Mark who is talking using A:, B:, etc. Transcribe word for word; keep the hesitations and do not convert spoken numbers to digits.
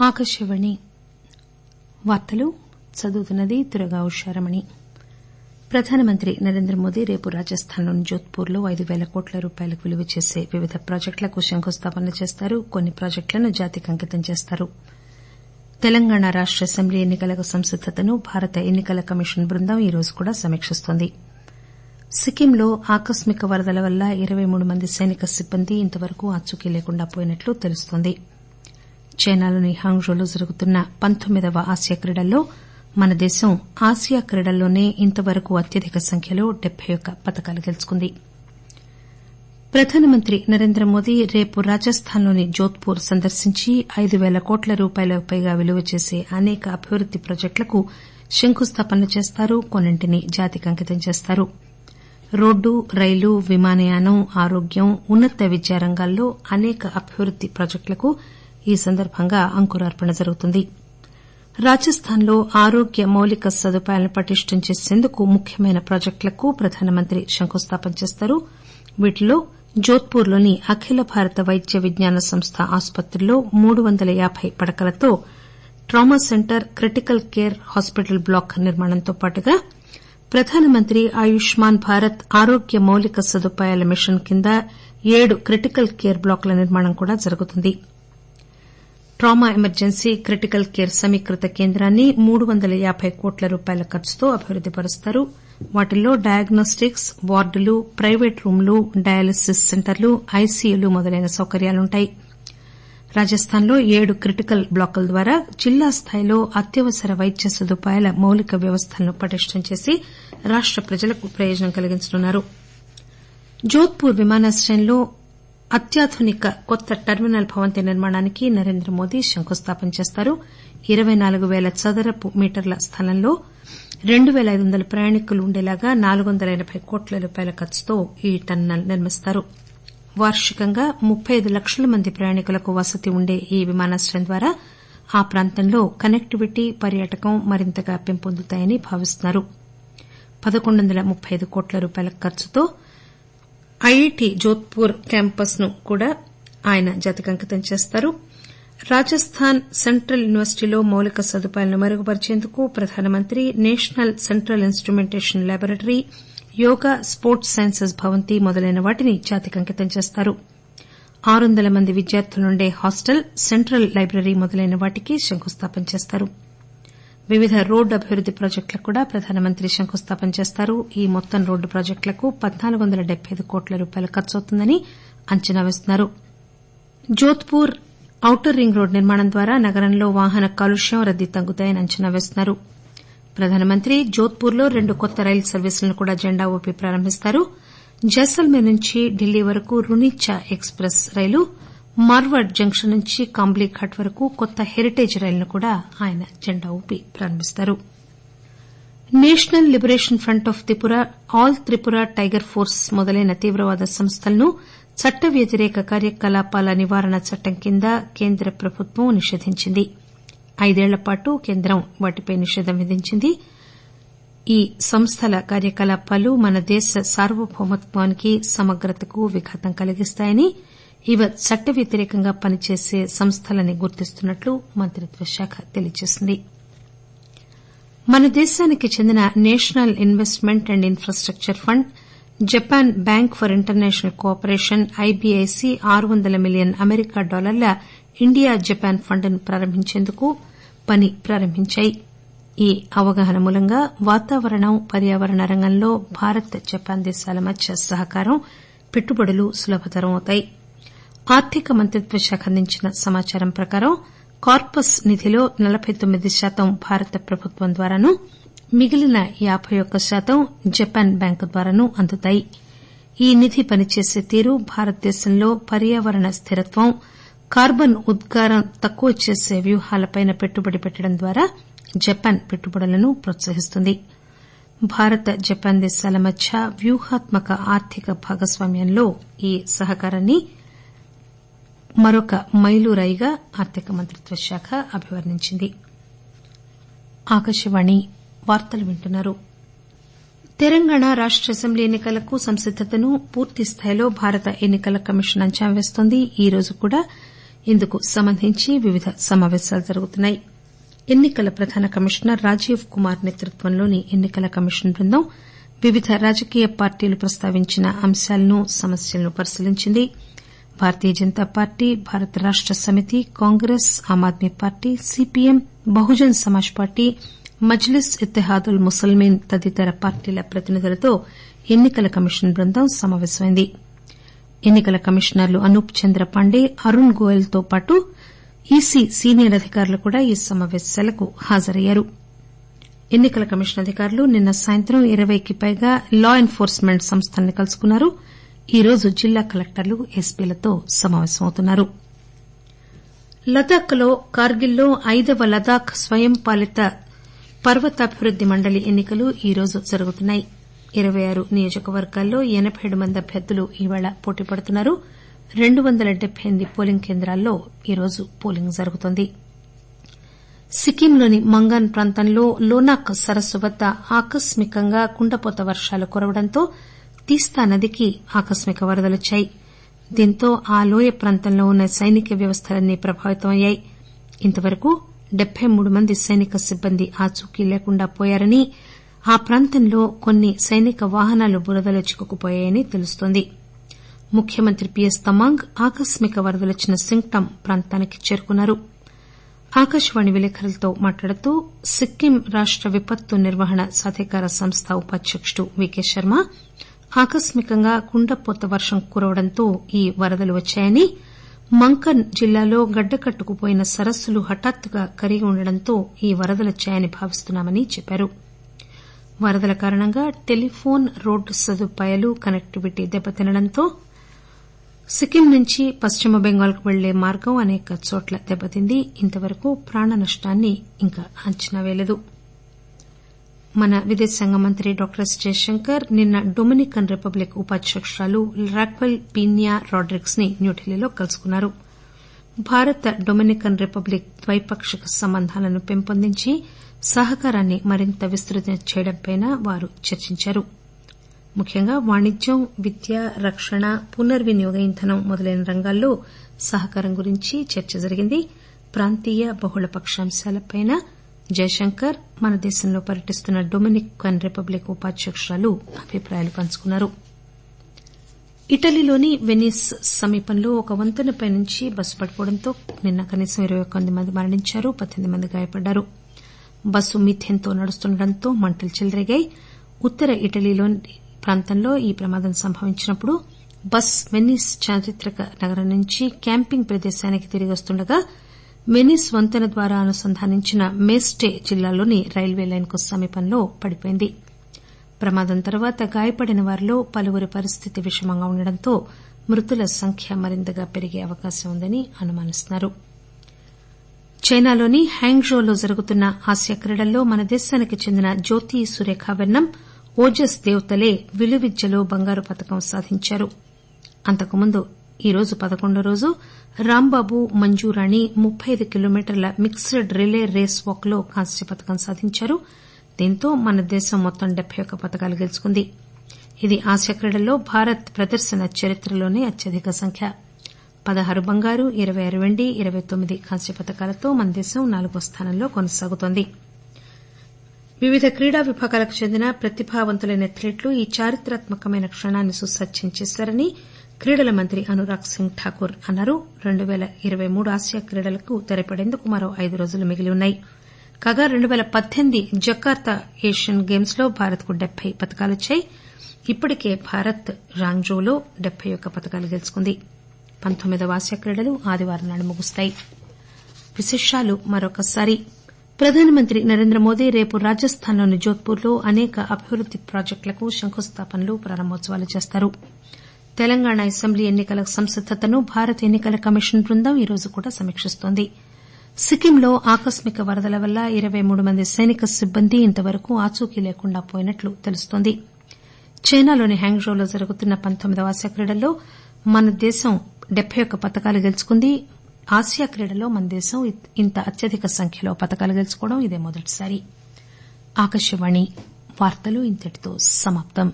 A: ఆకాశవాణి వార్తలు చదువుతున్నది తురగా ఉషారమణి. ప్రధానమంత్రి నరేంద్రమోదీ రేపు రాజస్థాన్లోని జోధ్పూర్లో ఐదు పేల కోట్ల రూపాయలకు విలువ చేసే వివిధ ప్రాజెక్టులకు శంకుస్థాపనలు చేస్తారు. కొన్ని ప్రాజెక్టులను జాతికి అంకితం చేస్తారు. తెలంగాణ రాష్ట అసెంబ్లీ ఎన్ని కలకు సంసిద్దతను భారత ఎన్ని కల కమిషన్ బృందం ఈరోజు కూడా సమీకిస్తోంది. సిక్కింలో ఆకస్మిక వరదల వల్ల ఇరవై మూడు మంది సైనిక సిబ్బంది ఇంతవరకు ఆచూకీ లేకుండా పోయినట్లు తెలుస్తోంది. చైనాలోని హాంగ్జోలో జరుగుతున్న పంతొమ్మిదవ ఆసియా క్రీడల్లో మన దేశం ఆసియా క్రీడల్లోనే ఇంతవరకు అత్యధిక సంఖ్యలో డెబ్బై ఒక్క పతకాలు గెలుచుకుంది. ప్రధానమంత్రి నరేంద్రమోదీ రేపు రాజస్థాన్లోని జోధ్పూర్ సందర్శించి ఐదు పేల కోట్ల రూపాయలకు పైగా విలువ చేసే అనేక అభివృద్ది ప్రాజెక్టులకు శంకుస్థాపనలు చేస్తారు. కొన్నింటిని జాతికి అంకితం చేస్తారు. రోడ్డు, రైలు, విమానయానం, ఆరోగ్యం, ఉన్నత విద్యా రంగాల్లో అనేక అభివృద్ది ప్రాజెక్టులకు ఈ సందర్భంగా అంకురార్పణ జరుగుతుంది. రాజస్థాన్లో ఆరోగ్య మౌలిక సదుపాయాలను పటిష్టం చేసేందుకు ముఖ్యమైన ప్రాజెక్టులకు ప్రధానమంత్రి శంకుస్థాపన చేస్తారు. వీటిలో జోధ్పూర్లోని అఖిల భారత వైద్య విజ్ఞాన సంస్థ ఆసుపత్రిలో మూడు వందల యాబై పడకలతో trauma centre, critical care hospital block నిర్మాణంతో పాటుగా ప్రధానమంత్రి ఆయుష్మాన్ భారత్ ఆరోగ్య మౌలిక సదుపాయాల మిషన్ కింద ఏడు క్రిటికల్ కేర్ బ్లాకుల నిర్మాణం కూడా జరుగుతుంది. ట్రామా ఎమర్జెన్సీ, క్రిటికల్ కేర్ సమీకృత కేంద్రాన్ని మూడు వందల యాబై కోట్ల రూపాయల ఖర్చుతో అభివృద్ది పరుస్తారు. వాటిల్లో డయాగ్నోస్టిక్స్ వార్డులు, ప్రైవేట్ రూంలు, డయాలసిస్ సెంటర్లు, ఐసీయూలు మొదలైన సౌకర్యాలుంటాయి. రాజస్థాన్లో ఏడు క్రిటికల్ బ్లాకుల ద్వారా జిల్లా స్థాయిలో అత్యవసర వైద్య సదుపాయాల మౌలిక వ్యవస్థలను పటిష్టం చేసి రాష్ట ప్రజలకు ప్రయోజనం కలిగించనున్నారు. జోధ్పూర్ విమానాశ్రయంలో అత్యాధునిక కొత్త టెర్మినల్ భవంతి నిర్మాణానికి నరేంద్రమోదీ శంకుస్థాపన చేస్తారు. ఇరవై నాలుగు పేల చదరపు మీటర్ల స్థలంలో రెండు పేల ఐదు వందల ప్రయాణికులు ఉండేలాగా నాలుగు వందల ఎనబై కోట్ల రూపాయల ఖర్చుతో ఈ టెర్మినల్ నిర్మిస్తారు. వార్షికంగా ముప్పై ఐదు లక్షల మంది ప్రయాణికులకు వసతి ఉండే ఈ విమానాశ్రయం ద్వారా ఆ ప్రాంతంలో కనెక్టివిటీ, పర్యాటకం మరింతగా పెంపొందుతాయని భావిస్తున్నారు. పదకొండు వందల ముప్పై ఐదు కోట్ల రూపాయల ఖర్చుతో ఐఐటి జోధ్పూర్ క్యాంపస్ ను కూడా ఆయన జాతికి అంకితం చేస్తారు. రాజస్థాన్ సెంట్రల్ యూనివర్సిటీలో మౌలిక సదుపాయాలను మెరుగుపరిచేందుకు ప్రధానమంత్రి national central instrumentation laboratory, yoga, sports sciences భవంతి మొదలైన వాటిని జాతికి అంకితం చేస్తారు. ఆరు వందల మంది విద్యార్థులుండే హాస్టల్, సెంట్రల్ లైబ్రరీ మొదలైన వాటికి శంకుస్థాపన చేస్తారు. వివిధ రోడ్డు అభివృద్ది ప్రాజెక్టులకు కూడా ప్రధానమంత్రి శంకుస్థాపన చేస్తారు. ఈ మొత్తం రోడ్డు ప్రాజెక్టులకు పద్నాలుగు వందల డెబ్బై ఐదు కోట్ల రూపాయలు ఖర్చవుతుందని అంచనా వేస్తున్నారు. జోధ్పూర్ ఔటర్ రింగ్ రోడ్డు నిర్మాణం ద్వారా నగరంలో వాహన కాలుష్యం, రద్దీ తగ్గుతాయని అంచనా వేస్తున్నారు. ప్రధానమంత్రి జోధ్పూర్లో రెండు కొత్త రైలు సర్వీసులను కూడా జెండా ఊపి ప్రారంభిస్తారు. జైసల్మేర్ నుంచి ఢిల్లీ వరకు రునిచా ఎక్స్ ప్రెస్ రైలు, మార్వాడ్ జంక్షన్ నుంచి కాంబ్లీఘాట్ వరకు కొత్త హెరిటేజ్ రైలును కూడా ఆయన జెండా ఊపి ప్రారంభిస్తారు. National liberation front of Tripura, all Tripura tiger force మొదలైన తీవ్రవాద సంస్థలను చట్ట వ్యతిరేక కార్యకలాపాల నివారణ చట్టం కింద కేంద్ర ప్రభుత్వం నిషేధించింది. ఐదేళ్ల పాటు కేంద్రం వాటిపై నిషేధం విధించింది. ఈ సంస్థల కార్యకలాపాలు మన దేశ సార్వభౌమత్వానికి, సమగ్రతకు విఘాతం కలిగిస్తాయని, ఇవి చట్ట వ్యతిరేకంగా పనిచేసే సంస్థలని గుర్తిస్తున్నట్లు మంత్రిత్వ శాఖ తెలియజేసింది. మన దేశానికి చెందిన national investment and infrastructure fund, Japan bank for international cooperation IBIC ఆరు వందల మిలియన్ అమెరికా డాలర్ల ఇండియా జపాన్ ఫండ్ ను ప్రారంభించేందుకు పని ప్రారంభించాయి. ఈ అవగాహన మూలంగా వాతావరణం, పర్యావరణ రంగంలో భారత్, జపాన్ దేశాల మధ్య సహకారం, పెట్టుబడులు సులభతరం అవుతాయి. ఆర్థిక మంత్రిత్వ శాఖ అందించిన సమాచారం ప్రకారం కార్పస్ నిధిలో నలబై తొమ్మిది శాతం భారత ప్రభుత్వం ద్వారాను, మిగిలిన యాబై ఒక్క శాతం జపాన్ బ్యాంకు ద్వారాను అందుతాయి. ఈ నిధి పనిచేసే తీరు భారతదేశంలో పర్యావరణ స్థిరత్వం, కార్బన్ ఉద్గారం తక్కువ చేసే వ్యూహాలపై పెట్టుబడి పెట్టడం ద్వారా జపాన్ పెట్టుబడులను ప్రోత్సహిస్తుంది. భారత, జపాన్ దేశాల మధ్య వ్యూహాత్మక ఆర్థిక భాగస్వామ్యంలో ఈ సహకారాన్ని మరొక మైలురాయిగా ఆర్థిక మంత్రిత్వ శాఖ అభివర్ణించింది. తెలంగాణ రాష్ట అసెంబ్లీ ఎన్ని కలకు సంసిద్దతను పూర్తిస్థాయిలో భారత ఎన్ని కల కమిషన్ అంచనా వేస్తోంది. ఈ రోజు కూడా ఇందుకు సంబంధించి వివిధ సమాపేశాలు జరుగుతున్నాయి. ఎన్నికల ప్రధాన కమిషనర్ రాజీవ్ కుమార్ నేతృత్వంలోని ఎన్నికల కమిషన్ బృందం వివిధ రాజకీయ పార్టీలు ప్రస్తావించిన అంశాలను సమస్యలను పరిశీలించింది. Bharatiya Janata party, Bharat Rashtra Samithi, Congress, Aam Aadmi party, CPM, Bahujan Samaj party, Majlis Ittehadul Muslimeen తదితర పార్టీల ప్రతినిధులతో ఎన్నికల కమిషన్ బృందం సమాపేశమైంది. ఎన్నికల కమిషనర్లు అనూప్ చంద్ర పాండే, అరుణ్ గోయల్ తో పాటు ఈసీ సీనియర్ అధికారులు కూడా ఈ సమాపేశాలకు హాజరయ్యారు. ఎన్నికల కమిషన్ అధికారులు నిన్న సాయంత్రం ఇరవైకి పైగా లా ఎన్ఫోర్స్ మెంట్ సంస్థల్ని కలుసుకున్నారు. ఈ రోజు జిల్లా కలెక్టర్లు, ఎస్పీలతో సమాపేశమవుతున్నారు. లదాఖ్ లో కార్గిల్లో ఐదవ లదాఖ్ స్వయం పాలిత పర్వతాభివృద్ది మండలి ఎన్నికలు ఈ రోజు జరుగుతున్నాయి. ఇరవై ఆరు నియోజకవర్గాల్లో ఎనబై ఏడు మంది అభ్యర్థులు ఈవేళ పోటీ పడుతున్నారు. రెండు వందల డెబ్బై ఎనిమిది పోలింగ్ కేంద్రాల్లో ఈరోజు పోలింగ్ జరుగుతోంది. సిక్కింలోని మంగాన్ ప్రాంతంలో లోనాక్ సరస్సు వద్ద ఆకస్మికంగా కుండపోత వర్షాలు కురవడంతో తీస్తా నదికి ఆకస్మిక వరదలొచ్చాయి. దీంతో ఆ లోయ ప్రాంతంలో ఉన్న సైనిక వ్యవస్థలన్నీ ప్రభావితమయ్యాయి. ఇంతవరకు డెబ్బై మూడు మంది సైనిక సిబ్బంది ఆచూకీ లేకుండా పోయారని, ఆ ప్రాంతంలో కొన్ని సైనిక వాహనాలు బురదలో చిక్కుకుపోయాయని తెలుస్తోంది. ముఖ్యమంత్రి పీఎస్ తమాంగ్ ఆకస్మిక వరదలొచ్చిన సింగ్టమ్ ప్రాంతానికి చేరుకున్నారు. ఆకాశవాణి విలేకరులతో మాట్లాడుతూ సిక్కిం రాష్ట విపత్తు నిర్వహణ సాధికార సంస్థ ఉపాధ్యకుడు వీకే శర్మ ఆకస్మికంగా కుండపోత వర్షం కురవడంతో ఈ వరదలు వచ్చాయని, మంకన్ జిల్లాలో గడ్డకట్టుకుపోయిన సరస్సులు హఠాత్తుగా కరిగి ఉండడంతో ఈ వరదలొచ్చాయని భావిస్తున్నామని చెప్పారు. వరదల కారణంగా టెలిఫోన్, రోడ్డు సదుపాయాలు, కనెక్టివిటీ దెబ్బతినడంతో సిక్కిం నుంచి పశ్చిమ బెంగాల్కు వెళ్లే మార్గం అనేక చోట్ల దెబ్బతింది. ఇంతవరకు ప్రాణ నష్టాన్ని ఇంకా అంచనా వేయలేదు. మన విదేశాంగ మంత్రి డాక్టర్ ఎస్ జయశంకర్ నిన్న డొమినికన్ రిపబ్లిక్ ఉపాధ్యకురాలు రాక్వెల్ పీన్యా రాడ్రిగ్స్ ని న్యూఢిల్లీలో కలుసుకున్నారు. భారత డొమినికన్ రిపబ్లిక్ ద్వైపాక్షిక సంబంధాలను పెంపొందించి సహకారాన్ని మరింత విస్తృతం చేయడంపై వారు చర్చించారు. ముఖ్యంగా వాణిజ్యం, విద్య, రక్షణ, పునర్వినియోగ ఇంధనం మొదలైన రంగాల్లో సహకారం గురించి చర్చ జరిగింది. ప్రాంతీయ బహుళపక్ష అంశాలపై జయశంకర్ మన దేశంలో పర్యటిస్తున్న డొమినికన్ రిపబ్లిక్ ఉపాధ్యకురాలు అభిప్రాయాలు పంచుకున్నారు. ఇటలీలోని వెనిస్ సమీపంలో ఒక వంతెనపై నుంచి బస్సు పడిపోవడంతో నిన్న కనీసం ఇరవై ఒక్క మంది మరణించారు, పద్దెనిమిది మంది గాయపడ్డారు. బస్సు మీథేన్తో నడుస్తుండటంతో మంటలు చెలరేగాయి. ఉత్తర ఇటలీలోని ప్రాంతంలో ఈ ప్రమాదం సంభవించినప్పుడు బస్ వెనిస్ చారిత్రక నగరం నుంచి క్యాంపింగ్ ప్రదేశానికి తిరిగి వస్తుండగా వెనిస్ వంతెన ద్వారా అనుసంధానించిన మేస్టే జిల్లాలోని రైల్వే లైన్కు సమీపంలో పడిపోయింది. ప్రమాదం తర్వాత గాయపడిన వారిలో పలువురి పరిస్థితి విషమంగా ఉండడంతో మృతుల సంఖ్య మరింతగా పెరిగే అవకాశం ఉందని అనుమానిస్తున్నారు. చైనాలోని హ్యాంగ్జోలో జరుగుతున్న ఆసియా క్రీడల్లో మన దేశానికి చెందిన జ్యోతి సురేఖ వెన్నం, ఓజస్ దేవతలే విలువిద్యలో బంగారు పతకం సాధించారు. అంతకుముందు ఈ రోజు పదకొండో రోజు రాంబాబు, మంజురాణి ముప్పై ఐదు కిలోమీటర్ల మిక్స్డ్ రిలే రేస్ వాక్ లో కాంస్య పతకం సాధించారు. దీంతో మన దేశం మొత్తం డెబ్బై ఒక్క పతకాలు గెలుచుకుంది. ఇది ఆసియా క్రీడల్లో భారత్ ప్రదర్శన చరిత్రలోనే అత్యధిక సంఖ్య. పదహారు బంగారు, ఇరవై ఆరు వెండి, ఇరవై తొమ్మిది కాంస్య పతకాలతో మన దేశం నాలుగో స్థానంలో కొనసాగుతోంది. వివిధ క్రీడా విభాగాలకు చెందిన ప్రతిభావంతులైన అథ్లెట్లు ఈ చారిత్రాత్మకమైన క్షణాన్ని సుసాధ్యం చేశారని క్రీడల మంత్రి అనురాగ్ సింగ్ ఠాకూర్ అన్నారు. రెండు పేల ఇరవై మూడు ఆసియా క్రీడలకు తెరపడేందుకు మరో ఐదు రోజులు మిగిలి ఉన్నాయి. కాగా రెండు పేల పద్దెనిమిది జకార్తా ఏషియన్ గేమ్స్ లో భారత్ కు డెబ్బై పతకాలొచ్చాయి. ఇప్పటికే భారత్ రాంగ్జోలో డెబ్బై ఒక్క పతకాలు గెలుచుకుంది. పంతొమ్మిదవ ఆసియా క్రీడలు ఆదివారం నాడు ముగుస్తాయి. విశేషాలు మరొకసారి ప్రధానమంత్రి నరేంద్ర మోదీ రేపు రాజస్థాన్లోని జోధ్పూర్లో అనేక అభివృద్ది ప్రాజెక్టులకు శంకుస్థాపనలు, ప్రారంభోత్సవాలు చేస్తారు. తెలంగాణ అసెంబ్లీ ఎన్నికల సంసిద్దతను భారత ఎన్నికల కమిషన్ బృందం ఈ రోజు కూడా సమీక్షిస్తోంది. సిక్కింలో ఆకస్మిక వరదల వల్ల ఇరవై మూడు మంది సైనిక సిబ్బంది ఇంతవరకు ఆచూకీ లేకుండా పోయినట్లు తెలుస్తోంది. చైనాలోని హ్యాంగ్జోలో జరుగుతున్న పంతొమ్మిదవ ఆసియా క్రీడల్లో మన దేశం డెబ్బై ఒక్క పతకాలు గెలుచుకుంది. ఆసియా క్రీడల్లో మన దేశం ఇంత అత్యధిక సంఖ్యలో పతకాలు గెలుచుకోవడం ఇదే మొదటిసారి. ఆకాశవాణి వార్తలు ఇంతటితో సమాప్తం.